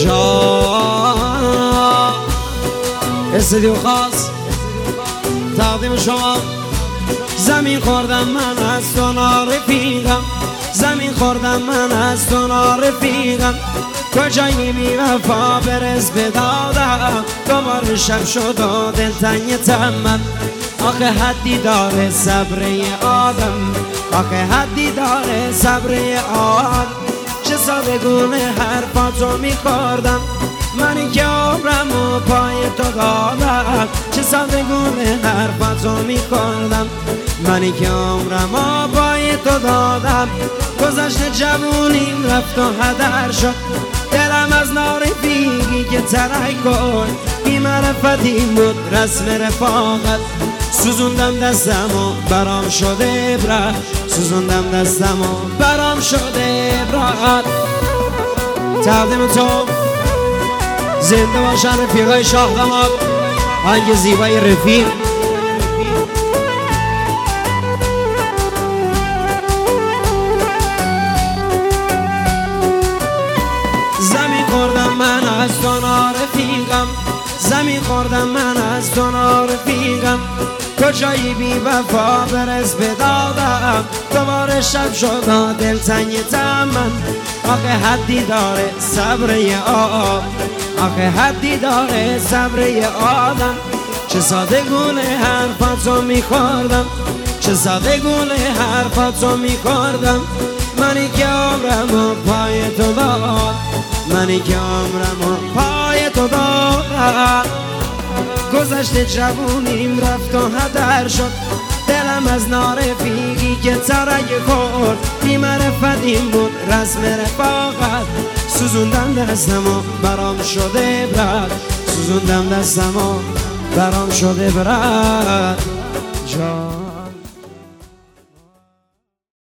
جان استدیو خاص تقدیم شما. زمین خوردم من از تو نارفیقم، زمین خوردم من از تو نارفیقم. کجایی بی وفا برس بدادم، دوباره شب شد و دلتنگتم من. آخه حدی داره صبر آدم، آخه حدی داره صبر آدم. چه سادگونه حرفاتو میخوردم منی که عمرم و پای تو دادم. چه سادگونه حرفاتو میخوردم منی که عمرم و پای تو دادم. گذشت جوونیم رفت و هدر شد، دلم از نارفیقی که ترک کن. بی معرفتی بود رسم رفاقت، سوزوندم دستم و برام شده عبرت، سوزوندم دستم و برام شده عبرت. تقدیم تو زنده باشن رفیقای شاه داماد، آهنگ زیبای رفیق. زمین خوردم من از تو نارفیقم، زمین خوردم من از تو نارفیقم. کجایی بی وفا برس بدادم، دوباره شب شد و دلتنگتم من. آخه حدی داره صبر آدم، آخه حدی داره صبر آدم. چه سادگونه حرفاتو میخوردم، چه سادگونه حرفاتو میخوردم منی که عمرم و پای تو داد، منی که عمرم و پای تو داد. گذشت جوونیم رفت و هدر شد، دلم از نارفیقی که ترک خورد. بی معرفتیم بود رسم رفاقت، سوزوندم دستم و برام شده عبرت، سوزوندم دستم و برام شده عبرت.